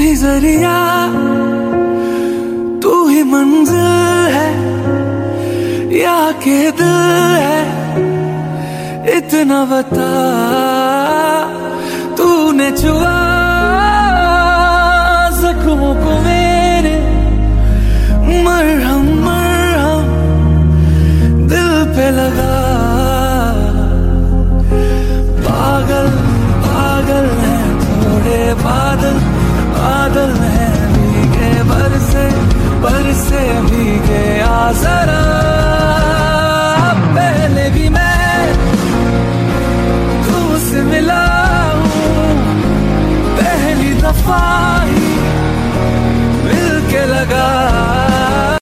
ही जरिया तू ही मंजिल है या के दिल है, इतना बता तूने छुआ जख्मों को मेरे, मरहम मरहम दिल पे लगा। पागल पागल है थोड़े बादल, बादल है भीगे बरसे बरसे भीगे आज़ाद।